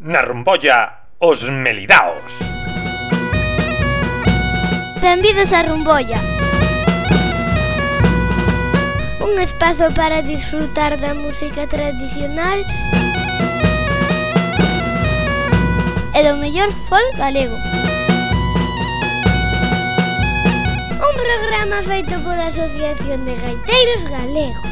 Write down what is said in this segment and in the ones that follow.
Na Rumbolla, os Melidaos. Benvidos a Rumbolla, un espazo para disfrutar da música tradicional e do mellor folk galego. Un programa feito pola Asociación de Gaiteiros Galegos.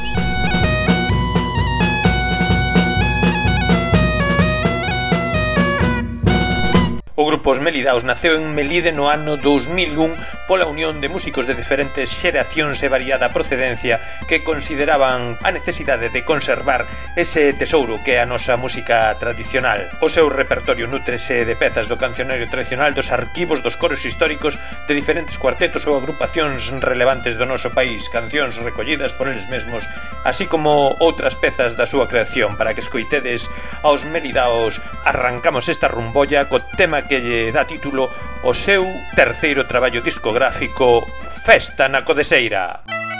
O grupo Os Melidaos naceu en Melide no ano 2001 pola unión de músicos de diferentes xeracións e variada procedencia que consideraban a necesidade de conservar ese tesouro que é a nosa música tradicional. O seu repertorio nútrese de pezas do cancionario tradicional, dos arquivos dos coros históricos de diferentes cuartetos ou agrupacións relevantes do noso país, cancións recollidas por eles mesmos, así como outras pezas da súa creación. Para que escoitedes aos Melidaos, arrancamos esta rumbolla co tema que lle dá título o seu terceiro traballo discográfico, Festa na Codeseira.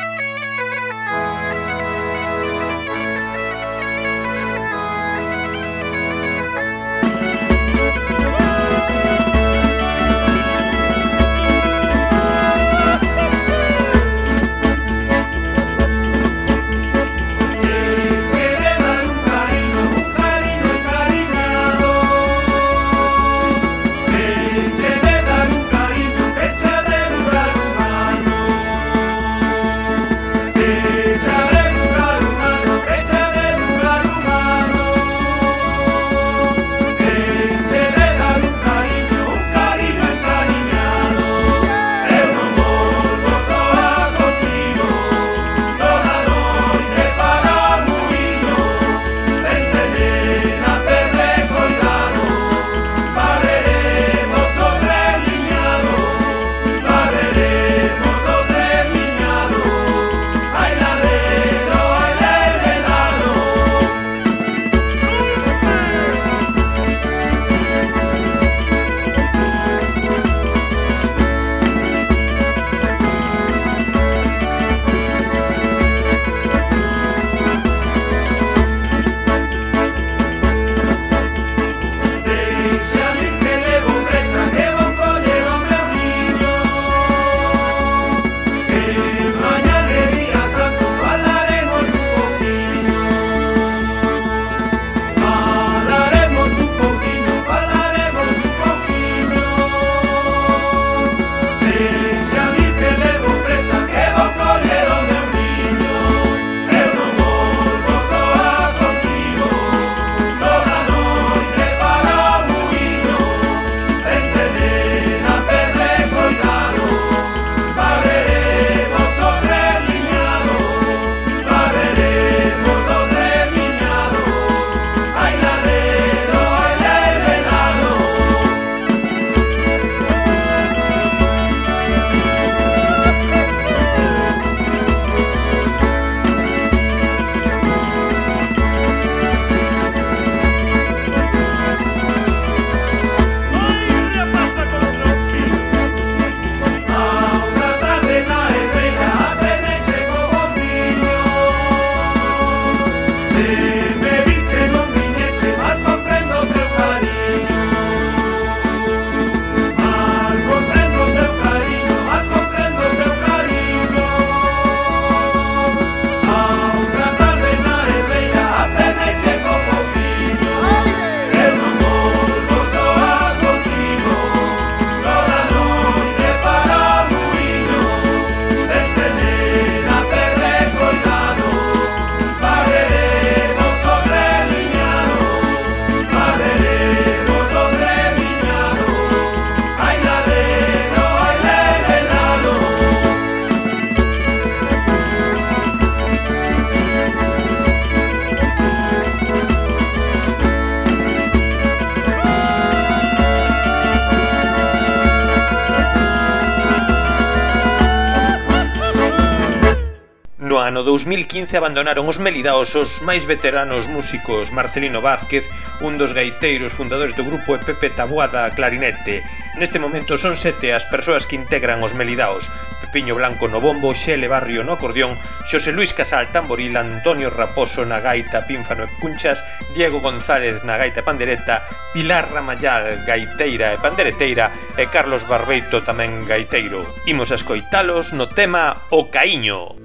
No ano 2015 abandonaron os Melidaos os máis veteranos músicos Marcelino Vázquez, un dos gaiteiros fundadores do grupo, e Pepe Taboada, clarinete. Neste momento son 7 as persoas que integran os Melidaos: Pepiño Blanco no bombo, Xele Barrio no acordeón, Xosé Luis Casal tamboril, Antonio Raposo na gaita, pínfano e cunchas, Diego González na gaita e pandereta, Pilar Ramallal gaiteira e pandereteira e Carlos Barbeito tamén gaiteiro. Imos a escoitalos no tema O Caíño.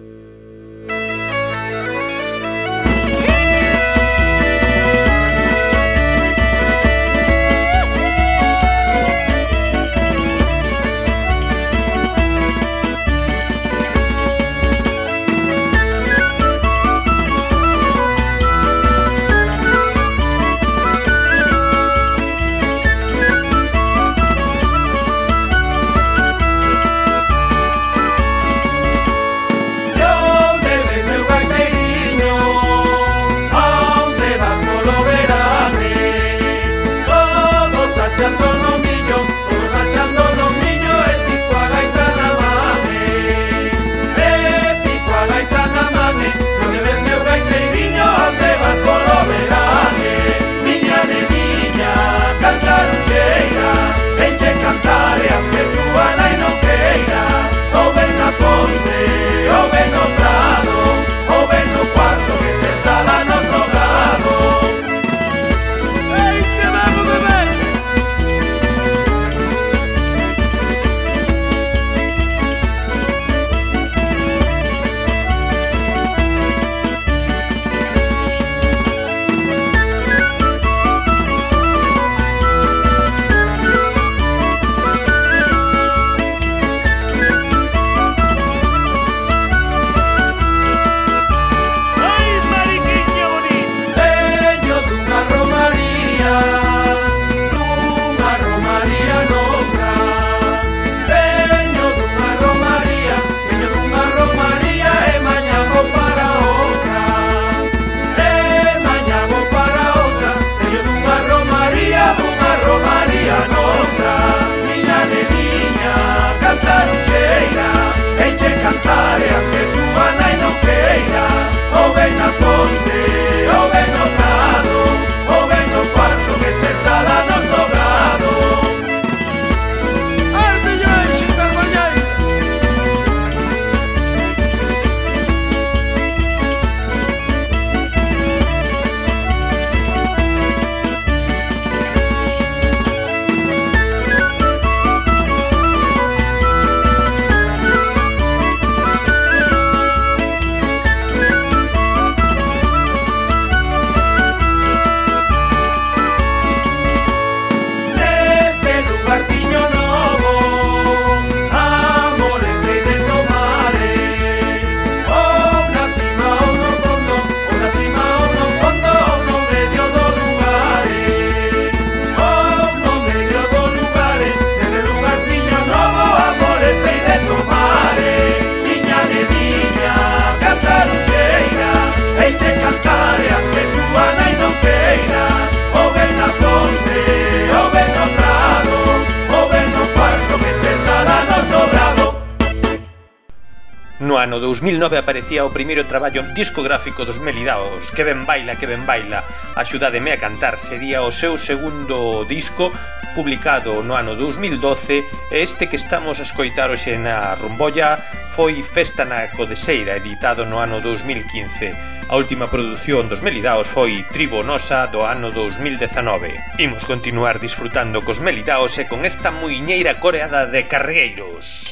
No ano 2009 aparecía o primeiro traballo discográfico dos Melidaos, Que ben baila, axudádeme a cantar. Sería o seu segundo disco, publicado no ano 2012, e este que estamos a escoitar hoxe na Rumbolla foi Festa na Codeseira, editado no ano 2015. A última produción dos Melidaos foi Tribo Nosa, do ano 2019. Imos continuar disfrutando cos Melidaos e con esta muiñeira coreada de carregueiros.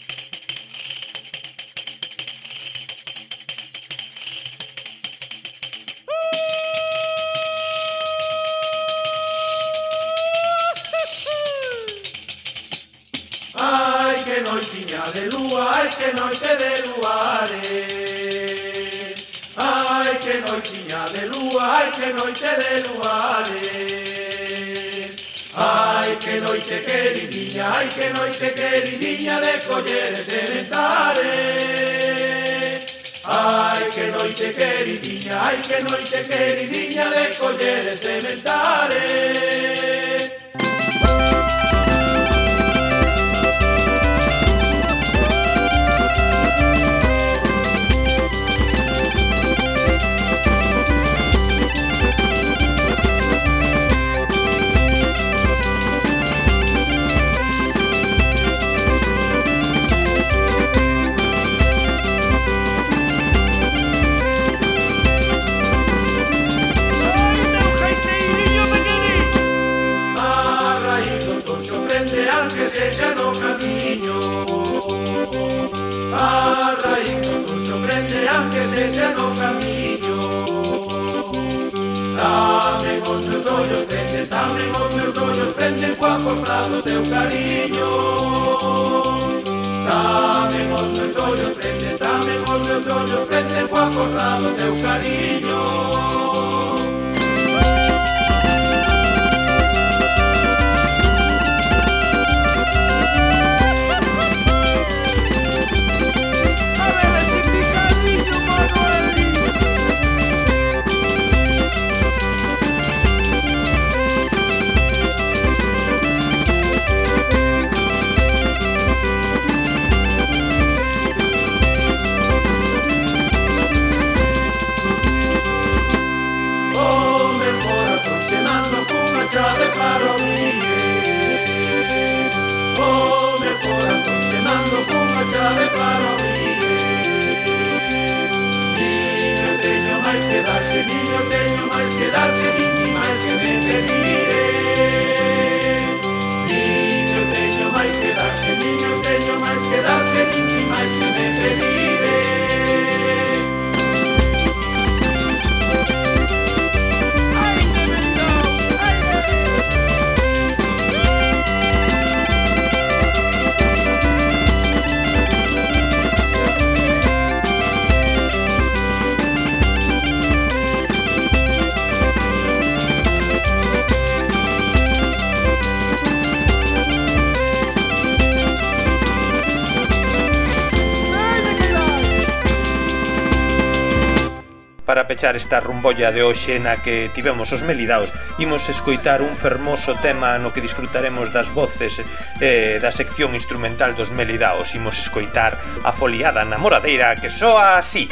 Ai, que noitiña de lúa, ai, que noite de luares. Ai, que noitiña de lúa, ai, que noite de luares. Ai, que noite queridinha, ai, que noite queridinha de colleres e ventares. Ai, que noite queridinha, ai, que noite queridinha de colleres e ventares. sexa no camiño. Tamén os meus ollos prenden, tamén os meus ollos prenden coa forza do teu cariño. Tamén os meus ollos prenden, tamén os meus ollos prenden coa forza do teu cariño. Chave para oír, oh, meu corazón te mando con unha chave para oír. Niño teño máis que darte, niño teño máis que darte, niño máis que me pediré. Niño teño máis que darte, niño teño máis que darte, niño máis que me pediré. Para pechar esta rumbolla de hoxe na que tivemos os Melidaos, imos escoitar un fermoso tema no que disfrutaremos das voces da sección instrumental dos Melidaos. Imos escoitar a foliada namoradeira que soa así.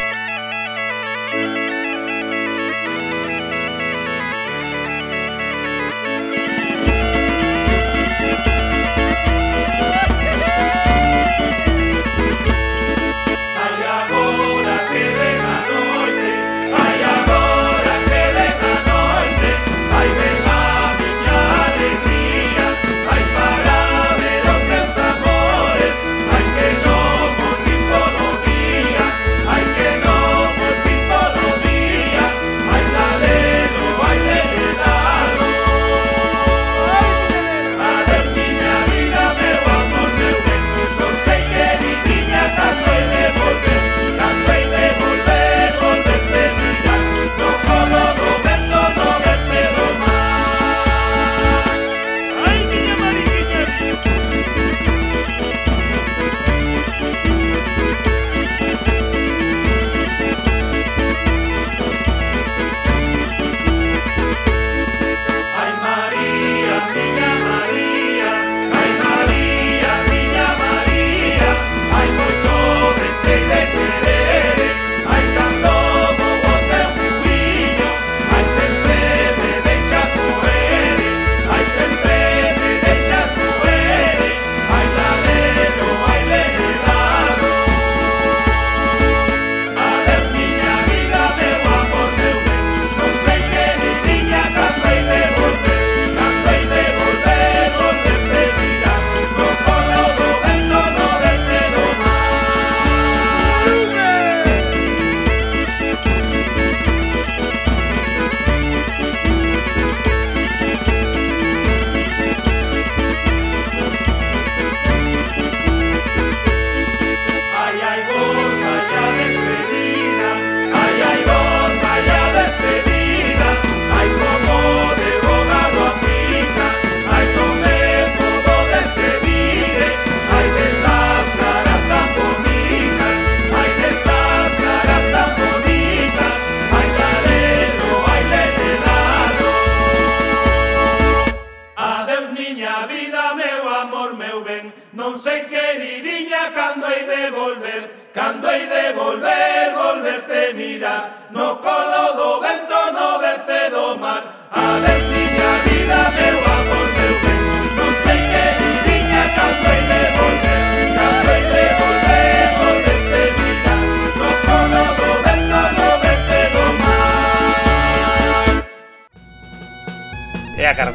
Cando hei de volver, volverte mirar, no colo do vento, no verce do mar. Adeus miña vida, meu amor, meu ben, non sei que diría cando hei de volver, cando hei de volver, volverte mirar, no colo do vento, no verce do mar. E agardamos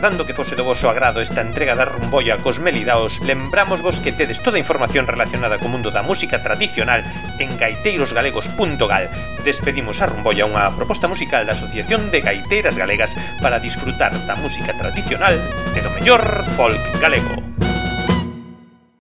agardando que fose do voso agrado esta entrega da Rumboia cos Melidaos, lembramos vos que tedes toda a información relacionada co mundo da música tradicional en gaiteirosgalegos.gal. Despedimos a Rumboia, unha proposta musical da Asociación de Gaiteiras Galegas para disfrutar da música tradicional e do mellor folk galego.